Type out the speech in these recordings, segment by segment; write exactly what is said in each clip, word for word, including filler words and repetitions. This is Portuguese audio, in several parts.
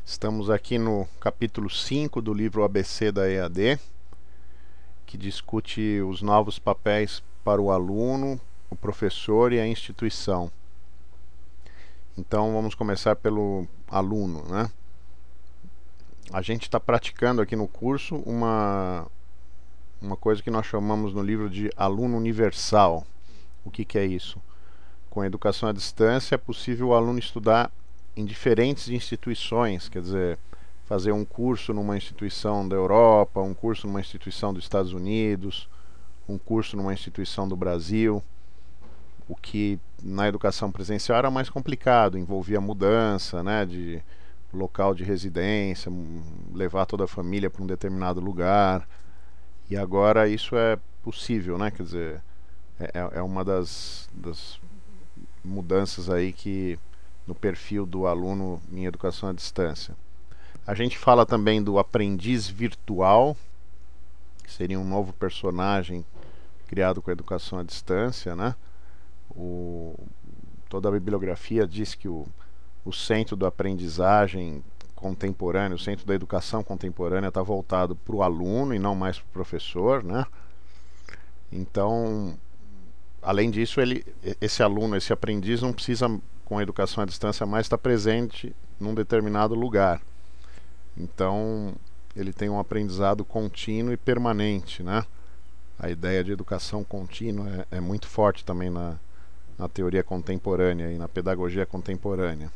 Estamos aqui no capítulo cinco do livro A B C da E A D, que discute os novos papéis para o aluno, o professor e a instituição. Então vamos começar pelo aluno, né? A gente está praticando aqui no curso uma, uma coisa que nós chamamos no livro de aluno universal. O que, que é isso? Com a educação à distância é possível o aluno estudar em diferentes instituições, quer dizer, fazer um curso numa instituição da Europa, um curso numa instituição dos Estados Unidos, um curso numa instituição do Brasil, o que na educação presencial era mais complicado, envolvia mudança, né, de local de residência, levar toda a família para um determinado lugar, e agora isso é possível, né, quer dizer, é, é uma das, das mudanças aí que no perfil do aluno em educação à distância. A gente fala também do aprendiz virtual, que seria um novo personagem criado com a educação à distância, né? O, toda a bibliografia diz que o, o centro da aprendizagem contemporânea, o centro da educação contemporânea está voltado para o aluno e não mais para o professor, né? Então, além disso, ele, esse aluno, esse aprendiz não precisa, com a educação à distância, mais estar presente num determinado lugar. Então, ele tem um aprendizado contínuo e permanente, né? A ideia de educação contínua é, é muito forte também na, na teoria contemporânea e na pedagogia contemporânea.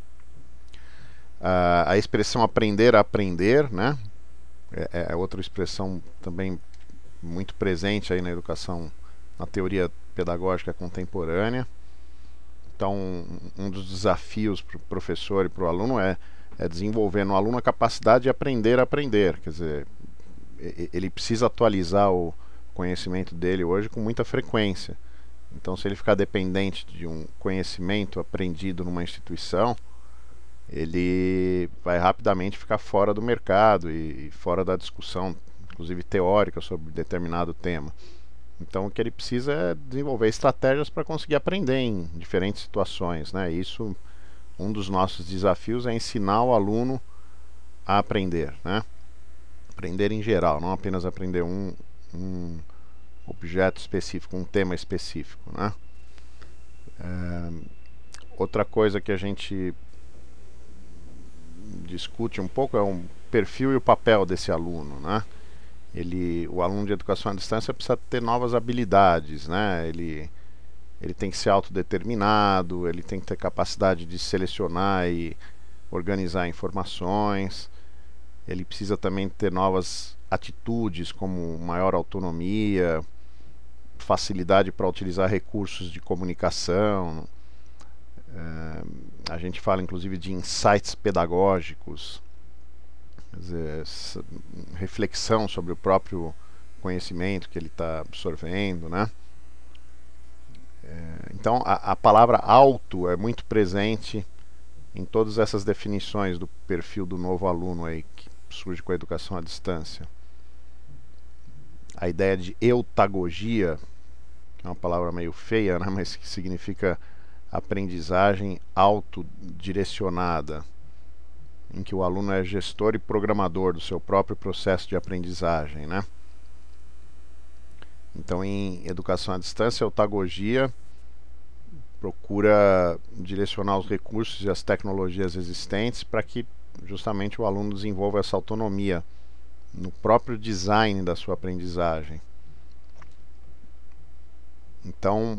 A, a expressão aprender a aprender, né? É, é outra expressão também muito presente aí na educação, na teoria pedagógica contemporânea. Então, um dos desafios para o professor e para o aluno é, é desenvolver no aluno a capacidade de aprender a aprender. Quer dizer, ele precisa atualizar o conhecimento dele hoje com muita frequência. Então, se ele ficar dependente de um conhecimento aprendido numa instituição, ele vai rapidamente ficar fora do mercado e fora da discussão, inclusive teórica, sobre determinado tema. Então o que ele precisa é desenvolver estratégias para conseguir aprender em diferentes situações, né? Isso, um dos nossos desafios é ensinar o aluno a aprender, né? Aprender em geral, não apenas aprender um, um objeto específico, um tema específico, né? É, outra coisa que a gente discute um pouco é o perfil e o papel desse aluno, né? Ele, o aluno de educação à distância precisa ter novas habilidades, né? Ele, ele tem que ser autodeterminado, ele tem que ter capacidade de selecionar e organizar informações, ele precisa também ter novas atitudes como maior autonomia, facilidade para utilizar recursos de comunicação. É, a gente fala inclusive de insights pedagógicos, quer dizer, reflexão sobre o próprio conhecimento que ele está absorvendo, né? É, então a, a palavra auto é muito presente em todas essas definições do perfil do novo aluno aí que surge com a educação à distância. A ideia de eutagogia, que é uma palavra meio feia, né? Mas que significa aprendizagem autodirecionada, em que o aluno é gestor e programador do seu próprio processo de aprendizagem, né? Então, em educação à distância, a eutagogia procura direcionar os recursos e as tecnologias existentes para que justamente o aluno desenvolva essa autonomia no próprio design da sua aprendizagem. Então,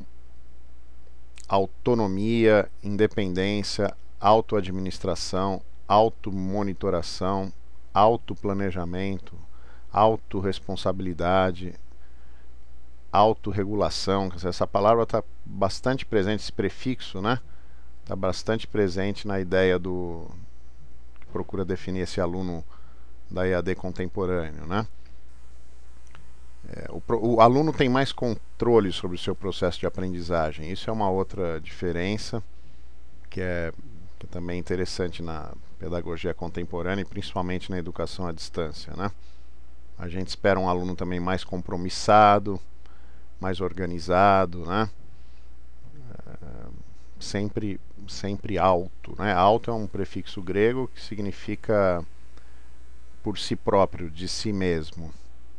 autonomia, independência, autoadministração, automonitoração, autoplanejamento, autorresponsabilidade, autorregulação. Essa palavra está bastante presente, esse prefixo, né? Está bastante presente na ideia do que procura definir esse aluno da E A D contemporâneo, né? É, o, o aluno tem mais controle sobre o seu processo de aprendizagem. Isso é uma outra diferença que é, que é também interessante na pedagogia contemporânea e principalmente na educação à distância, né? A gente espera um aluno também mais compromissado, mais organizado, né? É, sempre sempre alto, né? Alto é um prefixo grego que significa por si próprio, de si mesmo.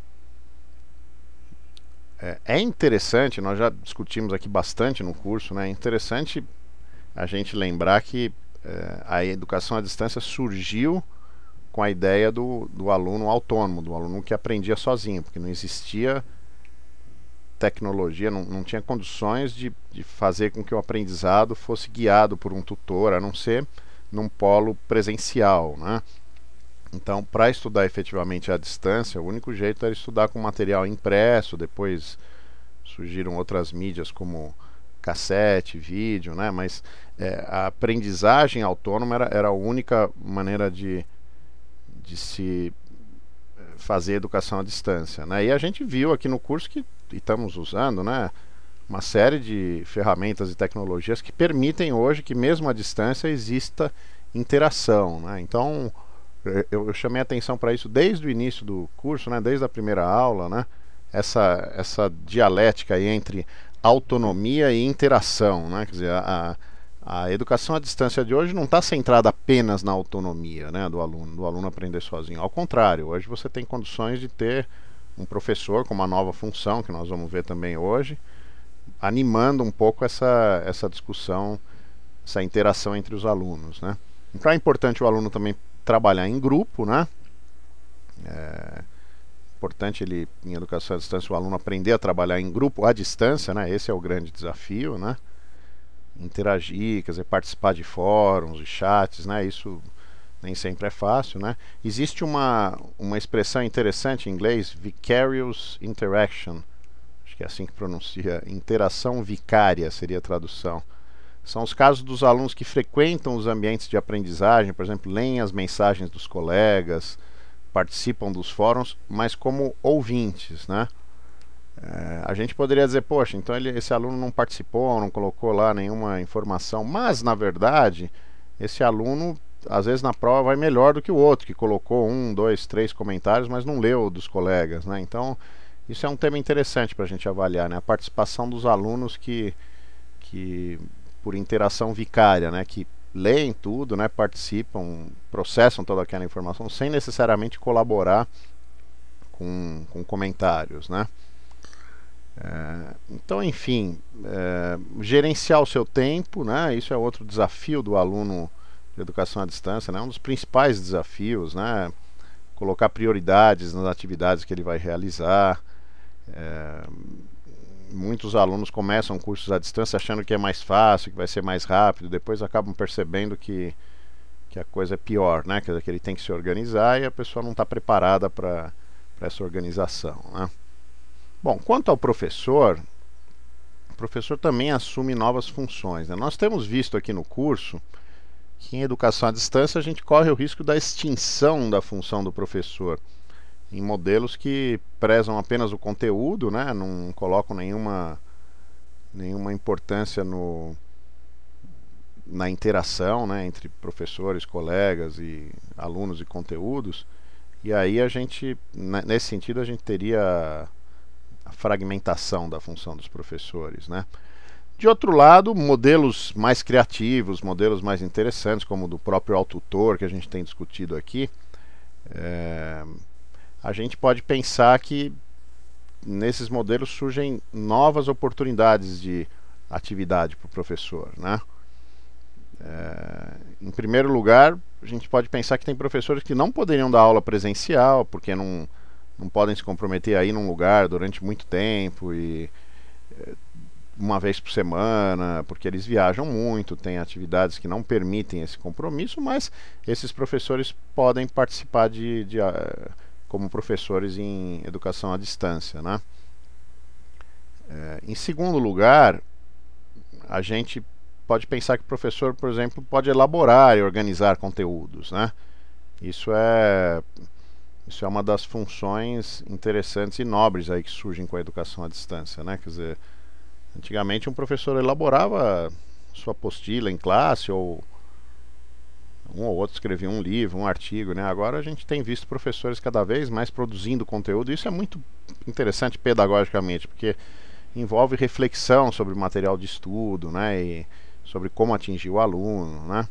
É, é interessante, nós já discutimos aqui bastante no curso, né? É interessante a gente lembrar que é, a educação à distância surgiu com a ideia do, do aluno autônomo, do aluno que aprendia sozinho, porque não existia tecnologia, não, não tinha condições de, de fazer com que o aprendizado fosse guiado por um tutor, a não ser num polo presencial, né? Então, para estudar efetivamente à distância, o único jeito era estudar com material impresso, depois surgiram outras mídias como cassete, vídeo, né? Mas é, a aprendizagem autônoma era, era a única maneira de, de se fazer educação à distância, né? E a gente viu aqui no curso que estamos usando, né, uma série de ferramentas e tecnologias que permitem hoje que mesmo à distância exista interação, né? Então eu, eu chamei a atenção para isso desde o início do curso, né, desde a primeira aula, né, essa, essa dialética aí entre autonomia e interação, né? Quer dizer, a, a educação à distância de hoje não está centrada apenas na autonomia, né, do aluno, do aluno aprender sozinho. Ao contrário, hoje você tem condições de ter um professor com uma nova função, que nós vamos ver também hoje, animando um pouco essa, essa discussão, essa interação entre os alunos, né? Então é importante o aluno também trabalhar em grupo, né? É importante ele, em educação à distância, o aluno aprender a trabalhar em grupo à distância, né? Esse é o grande desafio, né? Interagir, quer dizer, participar de fóruns, de chats, né? Isso nem sempre é fácil, né? Existe uma, uma expressão interessante em inglês, vicarious interaction, acho que é assim que pronuncia, interação vicária seria a tradução. São os casos dos alunos que frequentam os ambientes de aprendizagem, por exemplo, leem as mensagens dos colegas, participam dos fóruns, mas como ouvintes, né? É, a gente poderia dizer, poxa, então ele, esse aluno não participou, não colocou lá nenhuma informação, mas na verdade esse aluno às vezes na prova vai melhor do que o outro, que colocou um, dois, três comentários, mas não leu dos colegas, né? Então isso é um tema interessante para a gente avaliar, né? A participação dos alunos que, que por interação vicária, né? Que leem tudo, né? Participam, processam toda aquela informação sem necessariamente colaborar com, com comentários, né? É, então, enfim, é, gerenciar o seu tempo, né? Isso é outro desafio do aluno de educação à distância, né? Um dos principais desafios, né? Colocar prioridades nas atividades que ele vai realizar. É, muitos alunos começam cursos à distância achando que é mais fácil, que vai ser mais rápido, depois acabam percebendo que, que a coisa é pior, né? Quer dizer, que ele tem que se organizar e a pessoa não está preparada para essa organização, né? Bom, quanto ao professor, o professor também assume novas funções, né? Nós temos visto aqui no curso que em educação à distância a gente corre o risco da extinção da função do professor em modelos que prezam apenas o conteúdo, né? Não colocam nenhuma, nenhuma importância no, na interação, né? Entre professores, colegas e alunos e conteúdos. E aí a gente, nesse sentido, a gente teria a fragmentação da função dos professores, né? De outro lado, modelos mais criativos, modelos mais interessantes, como o do próprio autotutor, que a gente tem discutido aqui, é, a gente pode pensar que nesses modelos surgem novas oportunidades de atividade para o professor, né? É, em primeiro lugar, a gente pode pensar que tem professores que não poderiam dar aula presencial, porque não não podem se comprometer aí num lugar durante muito tempo e uma vez por semana, porque eles viajam muito, têm atividades que não permitem esse compromisso, mas esses professores podem participar de, de como professores em educação à distância, né? É, em segundo lugar, a gente pode pensar que o professor, por exemplo, pode elaborar e organizar conteúdos, né? Isso é Isso é uma das funções interessantes e nobres aí que surgem com a educação à distância, né? Quer dizer, antigamente um professor elaborava sua apostila em classe ou um ou outro escrevia um livro, um artigo, né? Agora a gente tem visto professores cada vez mais produzindo conteúdo. Isso é muito interessante pedagogicamente, porque envolve reflexão sobre o material de estudo, né? E sobre como atingir o aluno, né?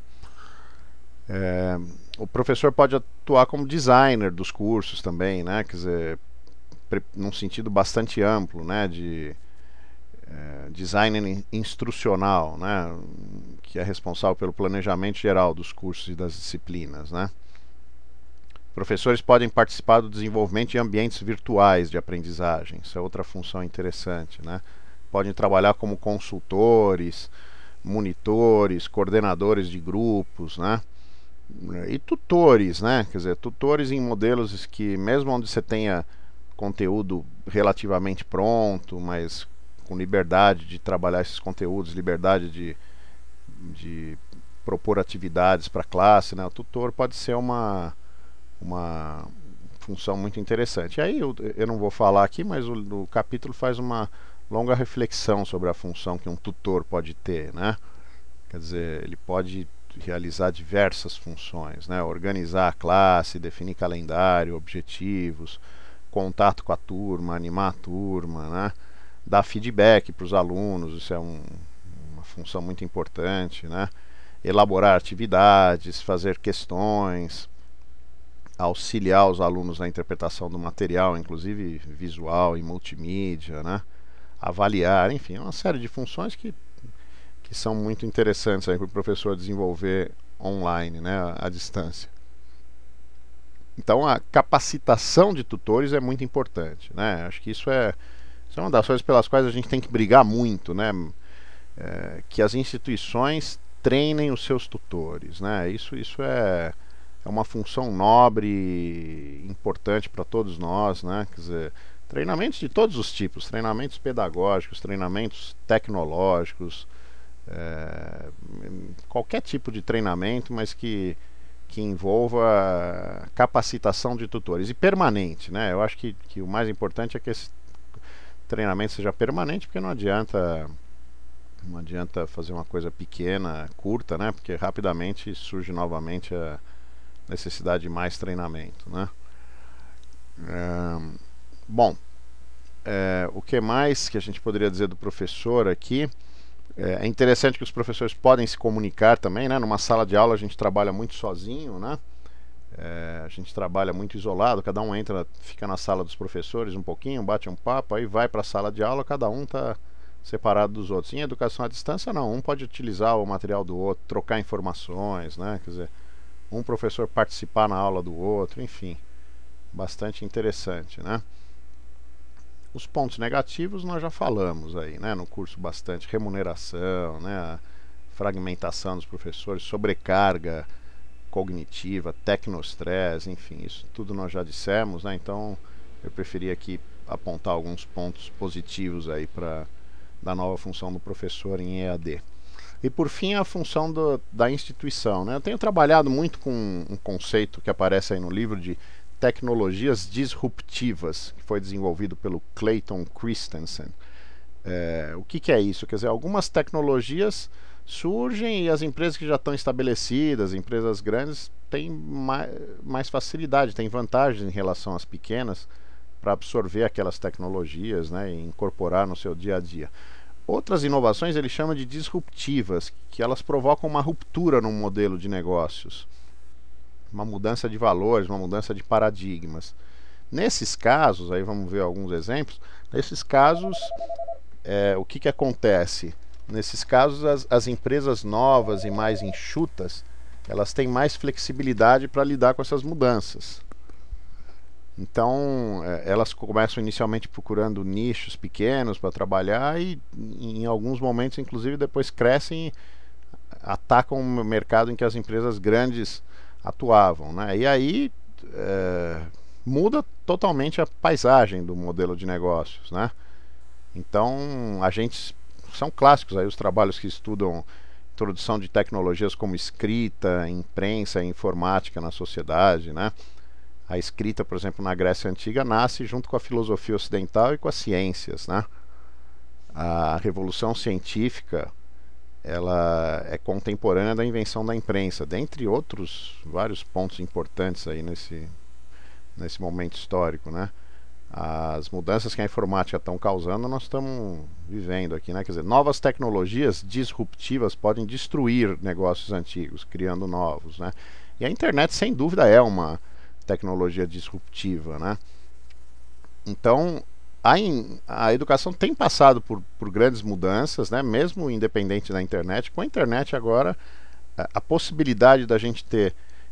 É, o professor pode atuar como designer dos cursos também, né? Quer dizer, num sentido bastante amplo, né? De é, design instrucional, né? Que é responsável pelo planejamento geral dos cursos e das disciplinas, né? Professores podem participar do desenvolvimento de ambientes virtuais de aprendizagem. Isso é outra função interessante, né? Podem trabalhar como consultores, monitores, coordenadores de grupos, né? E tutores, né? Quer dizer, tutores em modelos que, mesmo onde você tenha conteúdo relativamente pronto, mas com liberdade de trabalhar esses conteúdos, liberdade de, de propor atividades para a classe, né? O tutor pode ser uma, uma função muito interessante. E aí eu, eu não vou falar aqui, mas o, o capítulo faz uma longa reflexão sobre a função que um tutor pode ter, né? Quer dizer, ele pode realizar diversas funções, né? Organizar a classe, definir calendário, objetivos, contato com a turma, animar a turma, né? Dar feedback para os alunos, isso é um, uma função muito importante, né? Elaborar atividades, fazer questões, auxiliar os alunos na interpretação do material, inclusive visual e multimídia, né? Avaliar, enfim, uma série de funções que que são muito interessantes para o professor desenvolver online, né, à distância. Então a capacitação de tutores é muito importante, né? Acho que isso é, isso é uma das coisas pelas quais a gente tem que brigar muito, né? É, que as instituições treinem os seus tutores, né? Isso, isso é, é uma função nobre, importante para todos nós, né? Quer dizer, treinamentos de todos os tipos, treinamentos pedagógicos, treinamentos tecnológicos, é, qualquer tipo de treinamento, mas que, que envolva capacitação de tutores e permanente, né? Eu acho que, que o mais importante é que esse treinamento seja permanente, porque não adianta não adianta fazer uma coisa pequena, curta, né? Porque rapidamente surge novamente a necessidade de mais treinamento, né? É, bom, é, o que mais que a gente poderia dizer do professor aqui? É interessante que os professores podem se comunicar também, né? Numa sala de aula a gente trabalha muito sozinho, né? É, a gente trabalha muito isolado, cada um entra, fica na sala dos professores um pouquinho, bate um papo, aí vai para a sala de aula, cada um está separado dos outros. Em educação à distância não, um pode utilizar o material do outro, trocar informações, né? Quer dizer, um professor participar na aula do outro, enfim, bastante interessante, né? Os pontos negativos nós já falamos aí, né, no curso bastante, remuneração, né, a fragmentação dos professores, sobrecarga cognitiva, tecnoestresse, enfim, isso tudo nós já dissemos, né, então eu preferi aqui apontar alguns pontos positivos aí para da nova função do professor em E A D. E por fim a função do, da instituição, né, eu tenho trabalhado muito com um conceito que aparece aí no livro de tecnologias disruptivas, que foi desenvolvido pelo Clayton Christensen. É, o que, que é isso? Quer dizer, algumas tecnologias surgem e as empresas que já estão estabelecidas, empresas grandes, têm mais, mais facilidade, têm vantagens em relação às pequenas para absorver aquelas tecnologias, né, e incorporar no seu dia a dia. Outras inovações ele chama de disruptivas, que elas provocam uma ruptura no modelo de negócios, uma mudança de valores, uma mudança de paradigmas. Nesses casos, aí vamos ver alguns exemplos, nesses casos, é, o que, que acontece? Nesses casos, as, as empresas novas e mais enxutas, elas têm mais flexibilidade para lidar com essas mudanças. Então, é, elas começam inicialmente procurando nichos pequenos para trabalhar e, em alguns momentos, inclusive, depois crescem e atacam o mercado em que as empresas grandes atuavam, né? E aí é, muda totalmente a paisagem do modelo de negócios, né? Então, a gente são clássicos aí os trabalhos que estudam introdução de tecnologias como escrita, imprensa e informática na sociedade, né? A escrita, por exemplo, na Grécia Antiga nasce junto com a filosofia ocidental e com as ciências, né? A revolução científica ela é contemporânea da invenção da imprensa, dentre outros vários pontos importantes aí nesse, nesse momento histórico, né? as mudanças que a informática estão causando, nós estamos vivendo aqui, né? Quer dizer, novas tecnologias disruptivas podem destruir negócios antigos, criando novos, né? E a internet, sem dúvida, é uma tecnologia disruptiva, né? Então, a, in, a educação tem passado por, por grandes mudanças, né? Mesmo independente da internet. Com a internet agora, a, a possibilidade da gente ter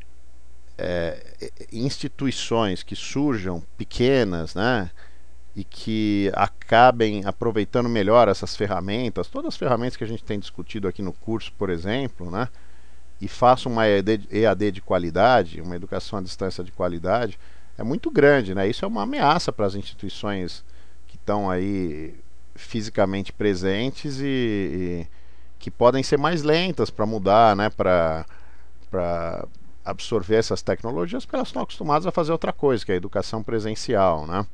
é, instituições que surjam pequenas, né? E que acabem aproveitando melhor essas ferramentas, todas as ferramentas que a gente tem discutido aqui no curso, por exemplo, né? E façam uma E A D de qualidade, uma educação à distância de qualidade, é muito grande, né? Isso é uma ameaça para as instituições que estão aí fisicamente presentes e, e que podem ser mais lentas para mudar, né? Para para absorver essas tecnologias, porque elas estão acostumadas a fazer outra coisa, que é a educação presencial, né?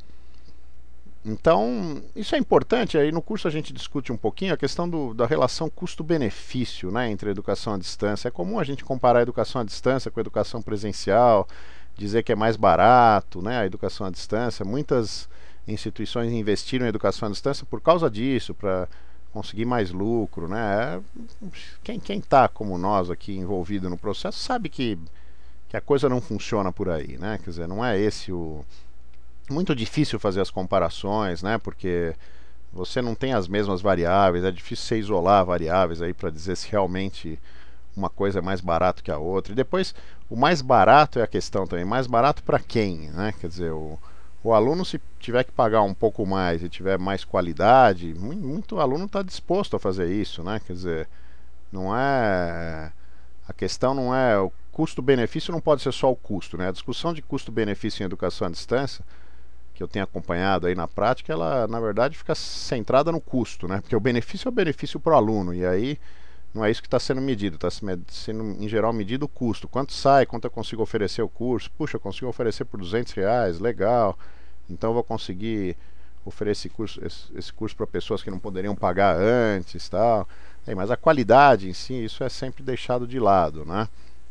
Então, isso é importante. Aí no curso a gente discute um pouquinho a questão do, da relação custo-benefício, né, entre a educação à distância. É comum a gente comparar a educação à distância com a educação presencial, dizer que é mais barato, né, a educação à distância. Muitas instituições investiram em educação à distância por causa disso, para conseguir mais lucro, né? Quem está como nós aqui envolvido no processo sabe que, que a coisa não funciona por aí, né? Quer dizer, não é esse o muito difícil fazer as comparações, né? Porque você não tem as mesmas variáveis, é difícil você isolar variáveis aí para dizer se realmente uma coisa é mais barato que a outra. E depois, o mais barato é a questão também. Mais barato para quem, né? Quer dizer, o, o aluno, se tiver que pagar um pouco mais e tiver mais qualidade, muito, muito aluno está disposto a fazer isso, né? Quer dizer, não é... A questão não é... O custo-benefício não pode ser só o custo, né? A discussão de custo-benefício em educação à distância, que eu tenho acompanhado aí na prática, ela na verdade fica centrada no custo, né? Porque o benefício é o benefício para o aluno, e aí não é isso que está sendo medido, está sendo em geral medido o custo. Quanto sai, quanto eu consigo oferecer o curso? Puxa, eu consigo oferecer por duzentos reais, legal. Então eu vou conseguir oferecer esse curso, esse, esse curso para pessoas que não poderiam pagar antes, tal. É, mas a qualidade em si, isso é sempre deixado de lado, né?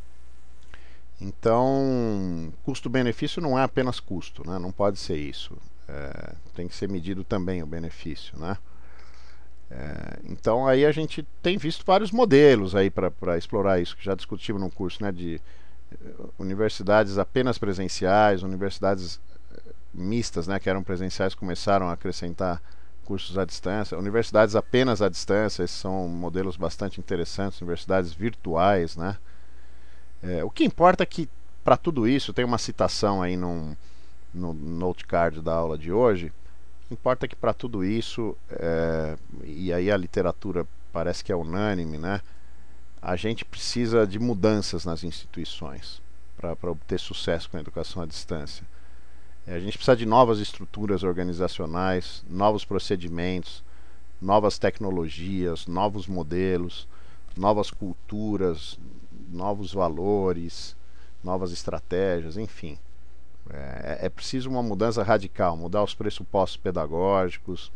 Então, custo-benefício não é apenas custo, né? Não pode ser isso. É, tem que ser medido também o benefício, né? É, então aí a gente tem visto vários modelos aí para explorar isso, que já discutimos no curso, né? De universidades apenas presenciais, universidades mistas, né? Que eram presenciais, começaram a acrescentar cursos à distância, universidades apenas à distância, esses são modelos bastante interessantes, universidades virtuais, né? É, o que importa é que, para tudo isso, tem uma citação aí num, no note card da aula de hoje. O que importa é que, para tudo isso, é, e aí a literatura parece que é unânime, né? A gente precisa de mudanças nas instituições para obter sucesso com a educação à distância. É, a gente precisa de novas estruturas organizacionais, novos procedimentos, novas tecnologias, novos modelos, novas culturas, novos valores, novas estratégias, enfim. É, é preciso uma mudança radical, mudar os pressupostos pedagógicos.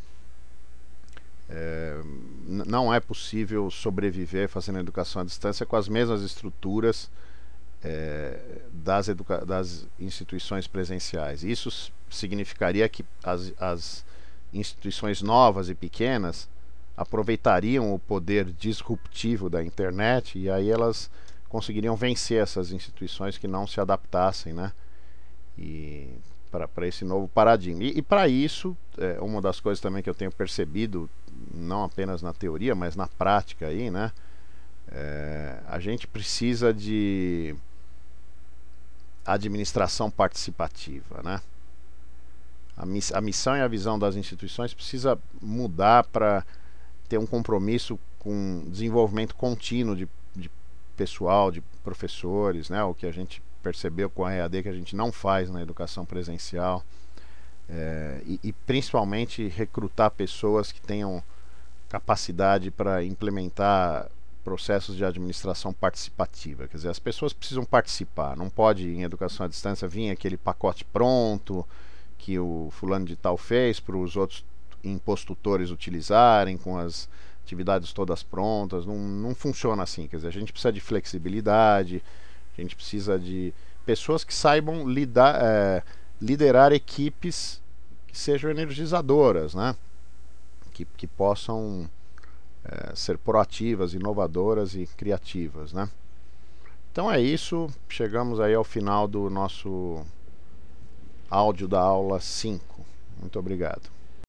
É, não é possível sobreviver fazendo educação à distância com as mesmas estruturas é, das, das instituições presenciais. Isso significaria que as, as instituições novas e pequenas aproveitariam o poder disruptivo da internet e aí elas conseguiriam vencer essas instituições que não se adaptassem, né? E para esse novo paradigma. E, e para isso, é, uma das coisas também que eu tenho percebido, não apenas na teoria, mas na prática aí, né? É, a gente precisa de administração participativa, né? A, miss, a missão e a visão das instituições precisa mudar para ter um compromisso com desenvolvimento contínuo de, de pessoal, de professores, né? O que a gente percebeu com a E A D que a gente não faz na educação presencial, é, e, e principalmente recrutar pessoas que tenham capacidade para implementar processos de administração participativa. Quer dizer, as pessoas precisam participar, não pode em educação à distância vir aquele pacote pronto que o fulano de tal fez para os outros impostutores utilizarem com as atividades todas prontas. Não, não funciona assim. Quer dizer, a gente precisa de flexibilidade, a gente precisa de pessoas que saibam lidar, é, liderar equipes que sejam energizadoras, né? Que, que possam é, ser proativas, inovadoras e criativas, né? Então é isso, chegamos aí ao final do nosso áudio da aula cinco. Muito obrigado.